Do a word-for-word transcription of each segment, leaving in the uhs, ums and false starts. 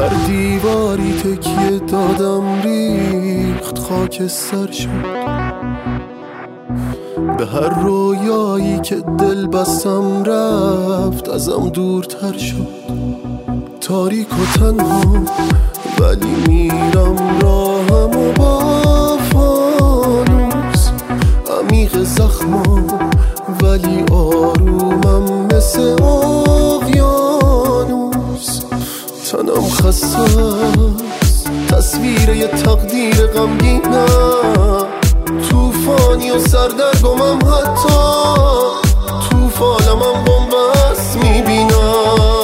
هر دیواری تکیه دادم ریخت خاکستر شد، به هر رویایی که دل بستم رفت ازم دورتر شد. تاریک و تنها ولی میرم راهم و با فانوس، عمیق زخمم ولی آرومم مثل اقیانوس. تنم خسته است، تصویر یه تقدیر غمگینم، توفانی و سردرگمم، حتی توفانم بنبست میبینم.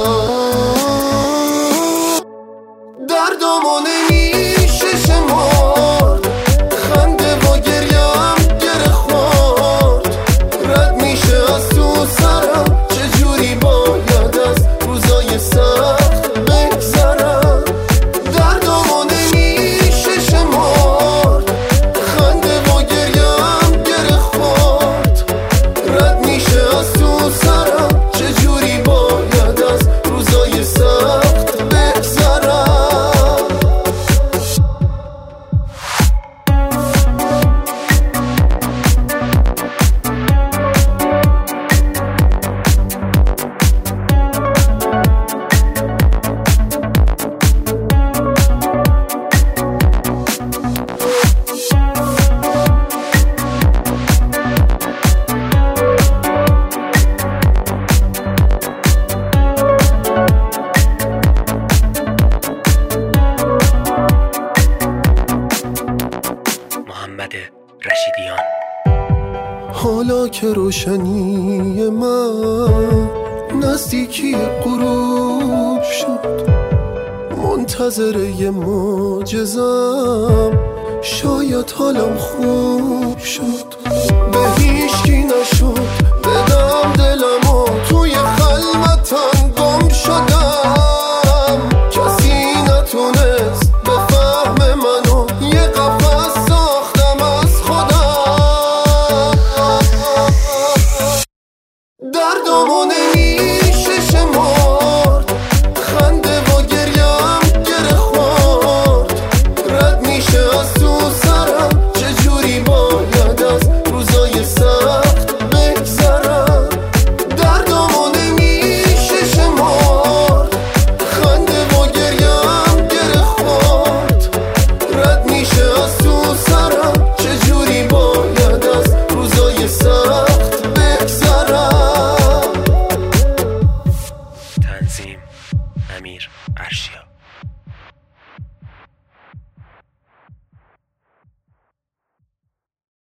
دردامو نمیشه شمرد، خنده و گریم گره خورد، رد میشه از تو سرم، چجوری باید از روزای سخت بگذرم. دردامو نمیشه شمرد، خنده و گریم گره خورد، رد میشه از تو سرم، چجوری باید از روزای سخت بگذرم. محمد رشیدیان. حالا که روشنی من نزدیکی غروب شد، منتظر یه معجزم، شاید حالم خوب شد. به هیچکی نشد بدم دلمو